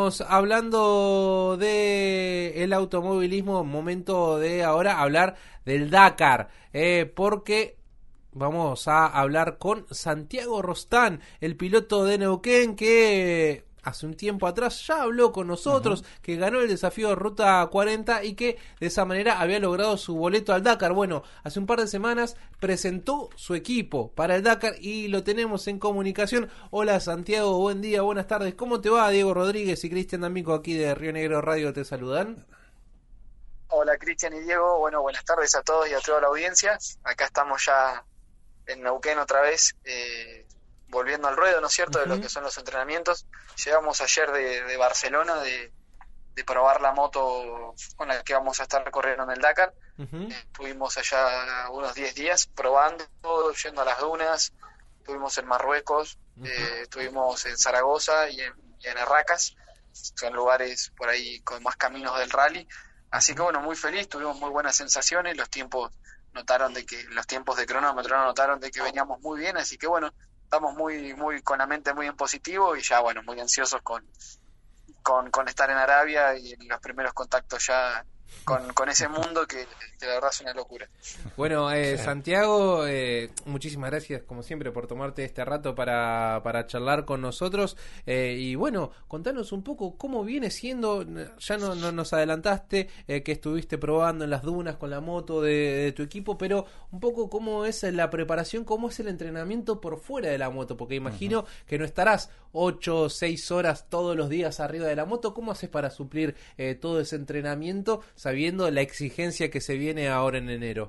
Estamos hablando de el automovilismo, momento de ahora hablar del Dakar, porque vamos a hablar con Santiago Rostán, el piloto de Neuquén que hace un tiempo atrás ya habló con nosotros, que ganó el desafío de Ruta 40 y que de esa manera había logrado su boleto al Dakar. Bueno, hace un par de semanas presentó su equipo para el Dakar y lo tenemos en comunicación. Hola Santiago, buen día, buenas tardes. ¿Cómo te va? Diego Rodríguez y Cristian D'Amico aquí de Río Negro Radio te saludan. Hola Cristian y Diego, bueno, buenas tardes a todos y a toda la audiencia. Acá estamos ya en Neuquén otra vez, volviendo al ruedo, ¿no es cierto?, de lo que son los entrenamientos. Llegamos ayer de Barcelona de probar la moto con la que vamos a estar corriendo en el Dakar. Estuvimos allá unos 10 días probando, yendo a las dunas. Estuvimos en Marruecos, estuvimos en Zaragoza y en Arracas. Son lugares por ahí con más caminos del rally. Así que bueno, muy feliz, tuvimos muy buenas sensaciones. Los tiempos los tiempos de cronómetro notaron de que veníamos muy bien, así que bueno, estamos muy con la mente muy en positivo y ya bueno, muy ansiosos con estar en Arabia y en los primeros contactos ya con ese mundo que la verdad es una locura. Bueno, Santiago, muchísimas gracias como siempre por tomarte este rato para charlar con nosotros, y bueno, contanos un poco cómo viene siendo, ya no nos adelantaste que estuviste probando en las dunas con la moto de tu equipo, pero un poco cómo es la preparación, cómo es el entrenamiento por fuera de la moto, porque imagino que no estarás 8 o 6 horas todos los días arriba de la moto. ¿Cómo haces para suplir todo ese entrenamiento sabiendo la exigencia que se viene ahora en enero?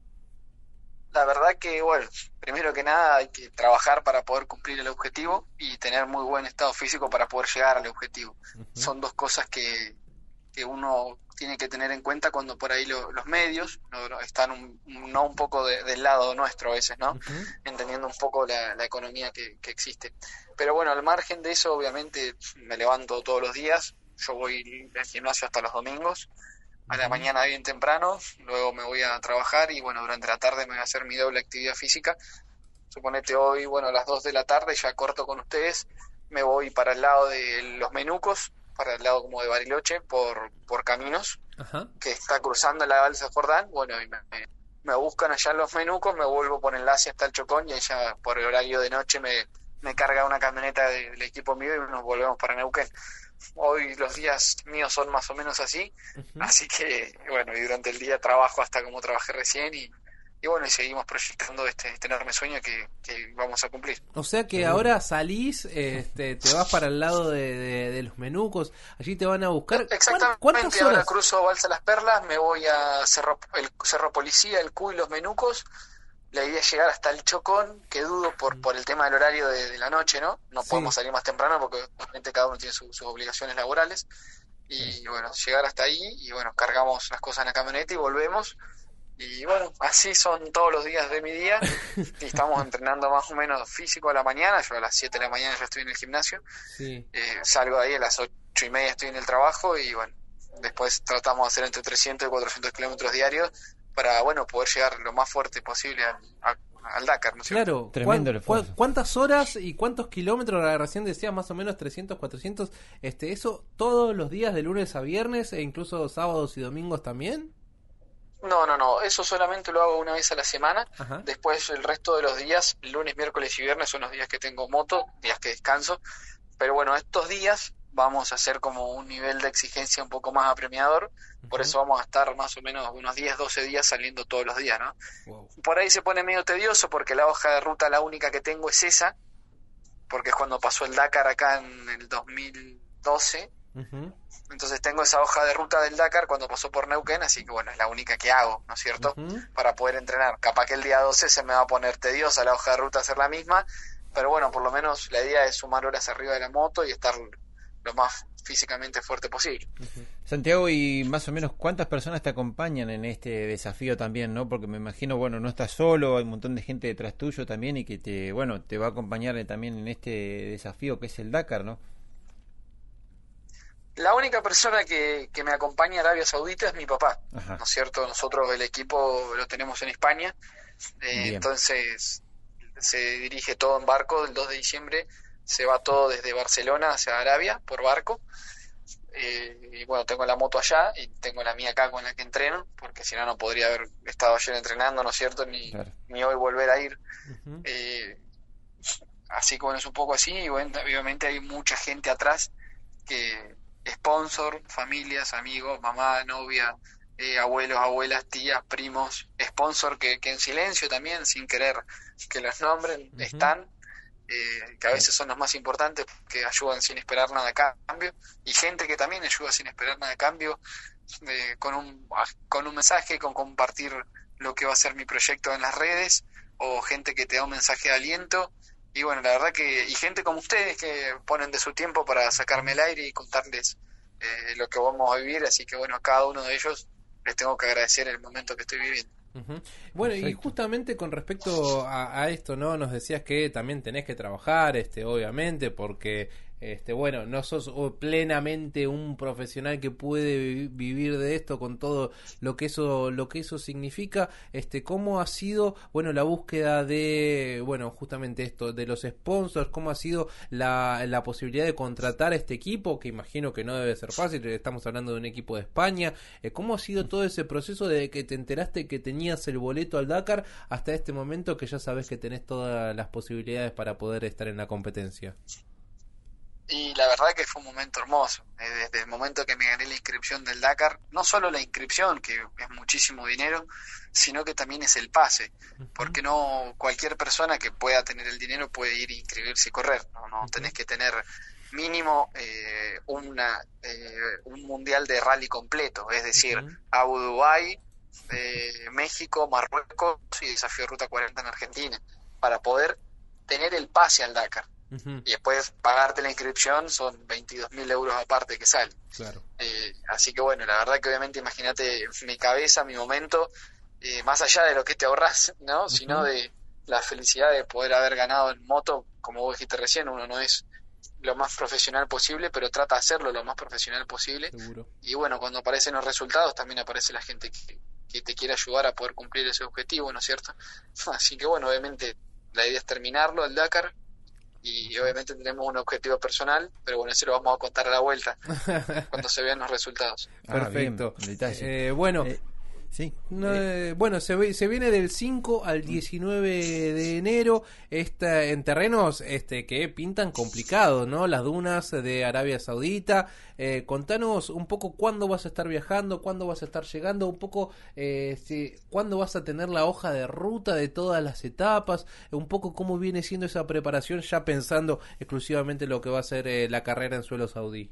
La verdad que, bueno, primero que nada hay que trabajar para poder cumplir el objetivo y tener muy buen estado físico para poder llegar al objetivo. Son dos cosas que uno tiene que tener en cuenta cuando por ahí los medios están un poco del lado nuestro a veces, ¿no? Entendiendo un poco la economía que existe. Pero bueno, al margen de eso, obviamente me levanto todos los días. Yo voy al gimnasio hasta los domingos. A la mañana bien temprano, luego me voy a trabajar y bueno, durante la tarde me voy a hacer mi doble actividad física. Suponete hoy, bueno, a las 2 de la tarde ya corto con ustedes, me voy para el lado de los Menucos, para el lado como de Bariloche, por Caminos, que está cruzando la balsa Jordán. Bueno, y me buscan allá en los Menucos, me vuelvo por enlace hasta el Chocón y ahí ya por el horario de noche me carga una camioneta del equipo mío y nos volvemos para Neuquén. Hoy los días míos son más o menos así, así que bueno, y durante el día trabajo hasta como trabajé recién y bueno, y seguimos proyectando este enorme sueño que vamos a cumplir. O sea que ahora salís, te vas para el lado de los Menucos, allí te van a buscar. Exactamente, ¿Cuántas horas? Ahora cruzo Balsa Las Perlas, me voy a Cerro Policía, el Cuy y los Menucos. La idea es llegar hasta el Chocón, que dudo por el tema del horario de la noche, ¿no? No podemos salir más temprano porque obviamente cada uno tiene sus obligaciones laborales. Y bueno, llegar hasta ahí y bueno, cargamos las cosas en la camioneta y volvemos. Y bueno, así son todos los días de mi día. Y estamos entrenando más o menos físico a la mañana. Yo a las 7 de la mañana ya estoy en el gimnasio. Salgo de ahí a las 8:30 estoy en el trabajo y bueno, después tratamos de hacer entre 300 y 400 kilómetros diarios para, bueno, poder llegar lo más fuerte posible al Dakar, ¿no es cierto? Claro, tremendo el esfuerzo. ¿Cuántas horas y cuántos kilómetros? Recién decías más o menos 300, 400, ¿eso todos los días de lunes a viernes e incluso sábados y domingos también? No, eso solamente lo hago una vez a la semana. Después el resto de los días, lunes, miércoles y viernes son los días que tengo moto, días que descanso. Pero bueno, estos días vamos a hacer como un nivel de exigencia un poco más apremiador, por eso vamos a estar más o menos unos 10, 12 días saliendo todos los días, ¿no? Wow. Por ahí se pone medio tedioso porque la hoja de ruta la única que tengo es esa, porque es cuando pasó el Dakar acá en el 2012, entonces tengo esa hoja de ruta del Dakar cuando pasó por Neuquén, así que bueno, es la única que hago, ¿no es cierto? Para poder entrenar. Capaz que el día 12 se me va a poner tediosa la hoja de ruta hacer la misma, pero bueno, por lo menos la idea es sumar horas arriba de la moto y estar lo más físicamente fuerte posible. Santiago, y más o menos ¿cuántas personas te acompañan en este desafío también, no? Porque me imagino, bueno, no estás solo, hay un montón de gente detrás tuyo también y que te va a acompañar también en este desafío que es el Dakar, ¿no? La única persona que me acompaña a Arabia Saudita es mi papá, ¿no es cierto? Nosotros el equipo lo tenemos en España, entonces se dirige todo en barco. El 2 de diciembre se va todo desde Barcelona hacia Arabia por barco y bueno, tengo la moto allá y tengo la mía acá con la que entreno, porque si no, no podría haber estado ayer entrenando, ¿no es cierto? Claro. Ni hoy volver a ir. Ujú. Así que bueno, es un poco así, y bueno, obviamente hay mucha gente atrás que sponsor, familias, amigos, mamá, novia, abuelos, abuelas, tías, primos, sponsor que en silencio también, sin querer que los nombren, Ujú. están, que a veces son los más importantes porque ayudan sin esperar nada a cambio, y gente que también ayuda sin esperar nada a cambio, con un mensaje, con compartir lo que va a ser mi proyecto en las redes, o gente que te da un mensaje de aliento. Y bueno, la verdad y gente como ustedes que ponen de su tiempo para sacarme el aire y contarles lo que vamos a vivir, así que bueno, a cada uno de ellos les tengo que agradecer el momento que estoy viviendo. Ujú. Bueno, y Perfecto. justamente con respecto a esto, ¿no? Nos decías que también tenés que trabajar, obviamente, porque, bueno, no sos plenamente un profesional que puede vivir de esto con todo lo que eso significa. ¿Cómo ha sido, bueno, la búsqueda de, bueno, justamente esto, de los sponsors? ¿Cómo ha sido la posibilidad de contratar este equipo? Que imagino que no debe ser fácil, estamos hablando de un equipo de España. ¿Cómo ha sido todo ese proceso de que te enteraste que tenías el boleto al Dakar hasta este momento que ya sabes que tenés todas las posibilidades para poder estar en la competencia? Y la verdad que fue un momento hermoso, desde el momento que me gané la inscripción del Dakar, no solo la inscripción, que es muchísimo dinero, sino que también es el pase, porque no cualquier persona que pueda tener el dinero puede ir a inscribirse y correr, no tenés que tener mínimo un mundial de rally completo, es decir, Abu Dhabi, México, Marruecos y desafío Ruta 40 en Argentina, para poder tener el pase al Dakar. Uh-huh. Y después pagarte la inscripción son 22.000 euros aparte que sale. Claro. Así que bueno, la verdad que obviamente imagínate mi cabeza, mi momento, más allá de lo que te ahorras, ¿no? Uh-huh. Sino de la felicidad de poder haber ganado en moto, como vos dijiste recién, uno no es lo más profesional posible, pero trata de hacerlo lo más profesional posible. Seguro. Y bueno, cuando aparecen los resultados también aparece la gente que te quiere ayudar a poder cumplir ese objetivo, ¿no es cierto? Así que bueno, obviamente la idea es terminarlo, el Dakar, y obviamente tenemos un objetivo personal, pero bueno, ese lo vamos a contar a la vuelta cuando se vean los resultados. Perfecto. Bien, detalle. Bueno, sí. Bueno, se viene del 5 al 19 de enero en terrenos que pintan complicado, ¿no? Las dunas de Arabia Saudita. Contanos un poco cuándo vas a estar viajando, cuándo vas a estar llegando, un poco cuándo vas a tener la hoja de ruta de todas las etapas, un poco cómo viene siendo esa preparación ya pensando exclusivamente lo que va a ser la carrera en suelo saudí.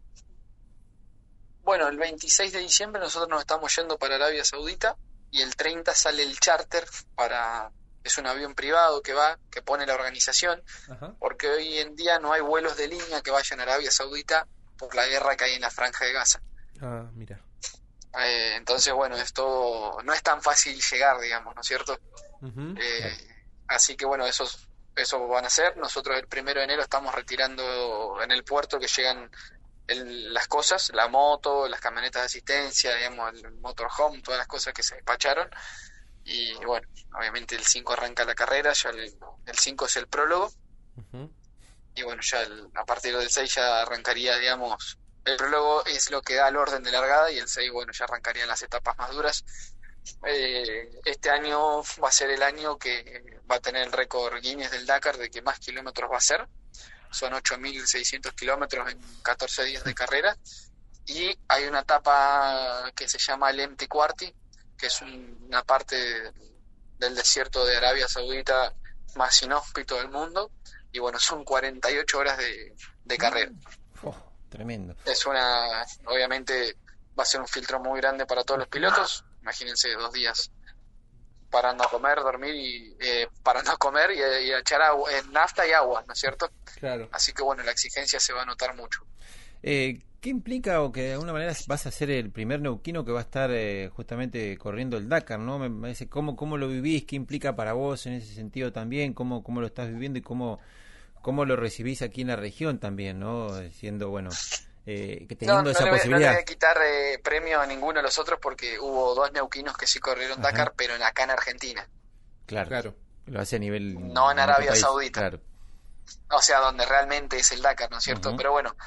Bueno, el 26 de diciembre nosotros nos estamos yendo para Arabia Saudita y el 30 sale el charter es un avión privado que pone la organización. Ajá. Porque hoy en día no hay vuelos de línea que vayan a Arabia Saudita por la guerra que hay en la Franja de Gaza. Ah, mira. Entonces, bueno, esto no es tan fácil llegar, digamos, ¿no es cierto? Uh-huh. Así que bueno, eso van a ser. Nosotros el 1 de enero estamos retirando en el puerto que llegan las cosas, la moto, las camionetas de asistencia, digamos, el motorhome, todas las cosas que se despacharon. Y bueno, obviamente el 5 arranca la carrera, ya el 5 es el prólogo. Uh-huh. Y bueno, ya a partir del 6 ya arrancaría, digamos, el prólogo es lo que da el orden de largada y el 6, bueno, ya arrancarían las etapas más duras. Este año va a ser el año que va a tener el récord Guinness del Dakar de que más kilómetros va a ser. Son 8.600 kilómetros en 14 días de carrera. Y hay una etapa que se llama el Empty Quarty, que es una parte del desierto de Arabia Saudita más inhóspito del mundo. Y bueno, son 48 horas de carrera. Tremendo. Obviamente va a ser un filtro muy grande para todos los pilotos. Imagínense 2 días parando a comer, dormir y y echar nafta y agua, ¿no es cierto? Claro. Así que bueno, la exigencia se va a notar mucho. ¿Qué implica o que de alguna manera vas a ser el primer neuquino que va a estar justamente corriendo el Dakar, ¿no? Me parece ¿cómo lo vivís? ¿Qué implica para vos en ese sentido también? ¿Cómo lo estás viviendo y cómo lo recibís aquí en la región también, ¿no? Siendo, bueno, que teniendo esa posibilidad. No le voy a quitar premio a ninguno de los otros porque hubo 2 neuquinos que sí corrieron Dakar, pero acá en Argentina. Claro. Lo hace a nivel... No en Arabia Saudita. Claro. O sea, donde realmente es el Dakar, ¿no es cierto? Uh-huh. Pero bueno,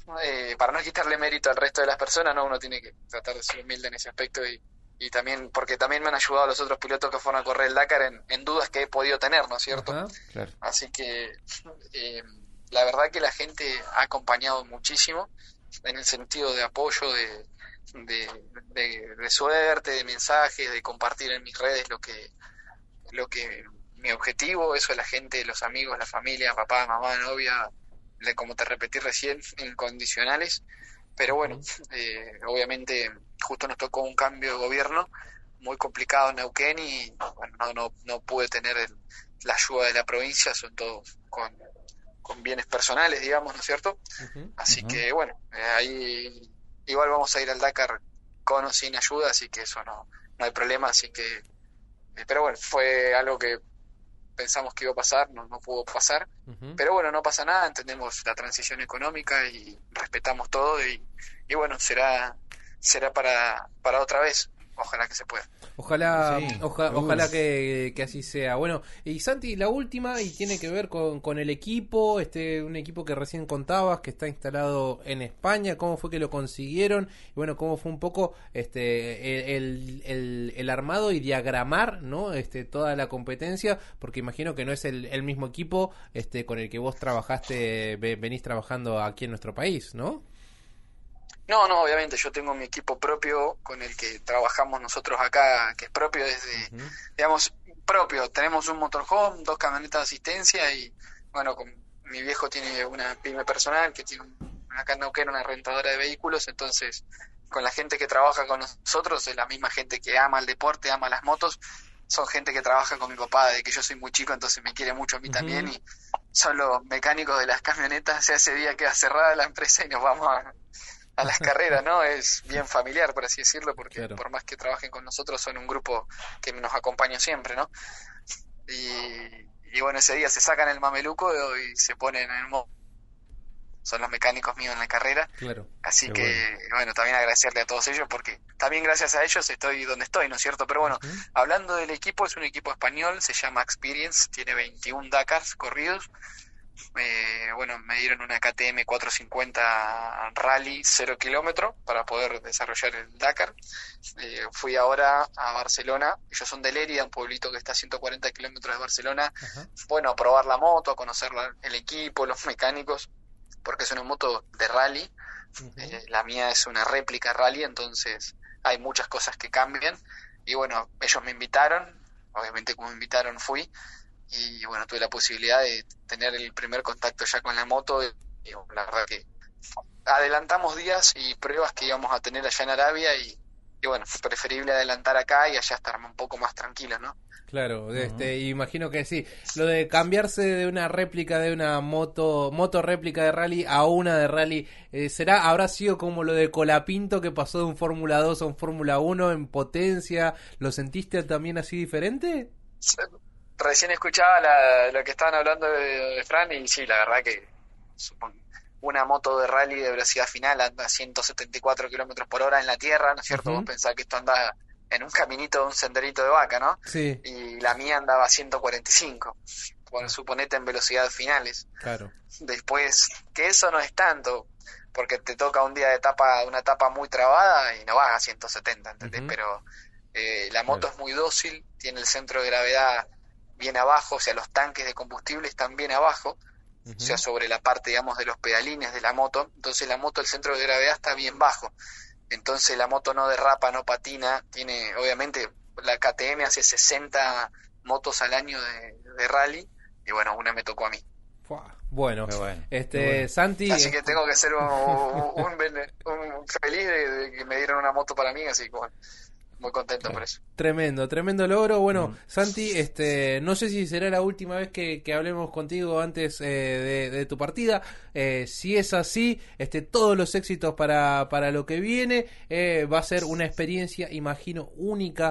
para no quitarle mérito al resto de las personas, ¿no? Uno tiene que tratar de ser humilde en ese aspecto y también, porque también me han ayudado los otros pilotos que fueron a correr el Dakar en dudas que he podido tener, ¿no es cierto? Ajá. Claro. Así que la verdad que la gente ha acompañado muchísimo en el sentido de apoyo, de suerte, de mensajes, de compartir en mis redes lo que mi objetivo, eso de la gente, los amigos, la familia, papá, mamá, novia, como te repetí recién, incondicionales. Pero bueno, obviamente justo nos tocó un cambio de gobierno muy complicado en Neuquén y bueno, no pude tener la ayuda de la provincia, son todos con bienes personales, digamos, ¿no es cierto? Ujú. Así Ujú. que bueno, ahí igual vamos a ir al Dakar con o sin ayuda, así que eso no hay problema, así que pero bueno, fue algo que pensamos que iba a pasar, no pudo pasar, Ujú. pero bueno, no pasa nada, entendemos la transición económica y respetamos todo y bueno, será para otra vez, ojalá que se pueda. Ojalá, Sí. ojalá que así sea. Bueno, y Santi, la última, y tiene que ver con el equipo, un equipo que recién contabas, que está instalado en España, cómo fue que lo consiguieron, y bueno, cómo fue un poco el armado y diagramar, ¿no? Toda la competencia, porque imagino que no es el mismo equipo con el que vos trabajaste, venís trabajando aquí en nuestro país, ¿no? No, obviamente yo tengo mi equipo propio con el que trabajamos nosotros acá, que es propio desde, Ujú. digamos, propio. Tenemos un motorhome, 2 camionetas de asistencia y, bueno, mi viejo tiene una pyme personal que tiene acá en Neuquén una rentadora de vehículos, entonces con la gente que trabaja con nosotros es la misma gente que ama el deporte, ama las motos, son gente que trabaja con mi papá desde que yo soy muy chico, entonces me quiere mucho a mí Ujú. también y son los mecánicos de las camionetas, se ese día queda cerrada la empresa y nos vamos a las carreras, ¿no? Es bien familiar, por así decirlo, porque Claro. por más que trabajen con nosotros, son un grupo que nos acompaña siempre, ¿no? Y bueno, ese día se sacan el mameluco y se ponen en modo. Son los mecánicos míos en la carrera, Claro. así Qué que, bueno, también agradecerle a todos ellos, porque también gracias a ellos estoy donde estoy, ¿no es cierto? Pero bueno, Ujú. hablando del equipo, es un equipo español, se llama Experience, tiene 21 Dakars corridos. Bueno, me dieron una KTM 450 Rally 0 kilómetro para poder desarrollar el Dakar. Fui ahora a Barcelona, ellos son de Lérida, un pueblito que está a 140 kilómetros de Barcelona. Ajá. Bueno, a probar la moto, a conocer el equipo, los mecánicos, porque es una moto de rally. Ujú. La mía es una réplica rally, entonces hay muchas cosas que cambian. Y bueno, ellos me invitaron, obviamente como me invitaron fui. Y bueno, tuve la posibilidad de tener el primer contacto ya con la moto y la verdad que adelantamos días y pruebas que íbamos a tener allá en Arabia y bueno, fue preferible adelantar acá y allá estar un poco más tranquilos, ¿no? Claro, Ujú. imagino que sí. Lo de cambiarse de una réplica de una moto réplica de rally a una de rally, habrá sido como lo de Colapinto que pasó de un Fórmula 2 a un Fórmula 1 en potencia. ¿Lo sentiste también así diferente? Recién escuchaba lo que estaban hablando de Fran y sí, la verdad que una moto de rally de velocidad final anda a 174 kilómetros por hora en la tierra, ¿no es cierto? Ujú. Vos pensás que esto anda en un caminito de un senderito de vaca, ¿no? Sí, Y la mía andaba a 145, bueno, suponete en velocidad finales. claro. Después, que eso no es tanto, porque te toca un día una etapa muy trabada y no vas a 170, ¿entendés? Ujú. Pero la moto Claro. es muy dócil, tiene el centro de gravedad bien abajo, o sea, los tanques de combustible están bien abajo, Ujú. o sea, sobre la parte, digamos, de los pedalines de la moto, entonces la moto, el centro de gravedad está bien bajo, entonces la moto no derrapa, no patina, tiene, obviamente, la KTM hace 60 motos al año de rally, y bueno, una me tocó a mí. Fua. Bueno, Qué bueno, qué bueno. Santi, Así que tengo que ser un feliz de que me dieron una moto para mí, así que bueno, muy contento por eso. tremendo logro. Bueno, Mm. Santi, no sé si será la última vez que hablemos contigo antes de tu partida. Si es así, todos los éxitos para lo que viene. Va a ser una experiencia, imagino, única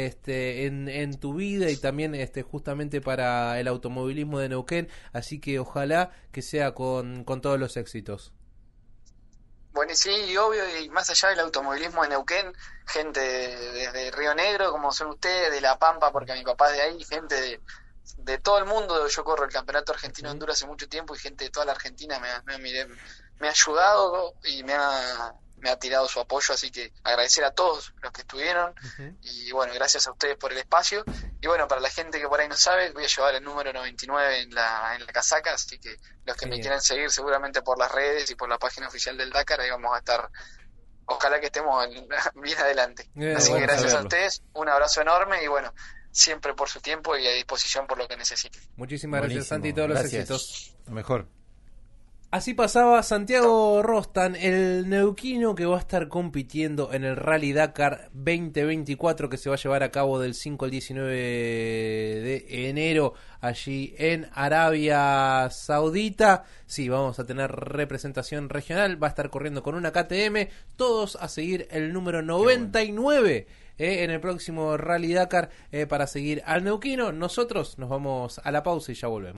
en tu vida y también justamente para el automovilismo de Neuquén. Así que ojalá que sea con todos los éxitos. Bueno, y sí, y obvio, y más allá del automovilismo de Neuquén, gente desde Río Negro, como son ustedes, de La Pampa, porque mi papá es de ahí, gente de todo el mundo. Yo corro el Campeonato Argentino de Ujú. Enduro hace mucho tiempo y gente de toda la Argentina me me ha ayudado y me ha tirado su apoyo, así que agradecer a todos los que estuvieron y bueno, gracias a ustedes por el espacio. Y bueno, para la gente que por ahí no sabe, voy a llevar el número 99 en la casaca, así que los que me quieran seguir seguramente por las redes y por la página oficial del Dakar, ahí vamos a estar, ojalá que estemos bien adelante. Así que gracias a ustedes, un abrazo enorme y bueno, siempre por su tiempo y a disposición por lo que necesiten. Muchísimas gracias, Santi, y todos los éxitos. Lo mejor. Así pasaba Santiago Rostan, el neuquino que va a estar compitiendo en el Rally Dakar 2024 que se va a llevar a cabo del 5 al 19 de enero allí en Arabia Saudita. Sí, vamos a tener representación regional, va a estar corriendo con una KTM, todos a seguir el número 99 en el próximo Rally Dakar para seguir al neuquino. Nosotros nos vamos a la pausa y ya volvemos.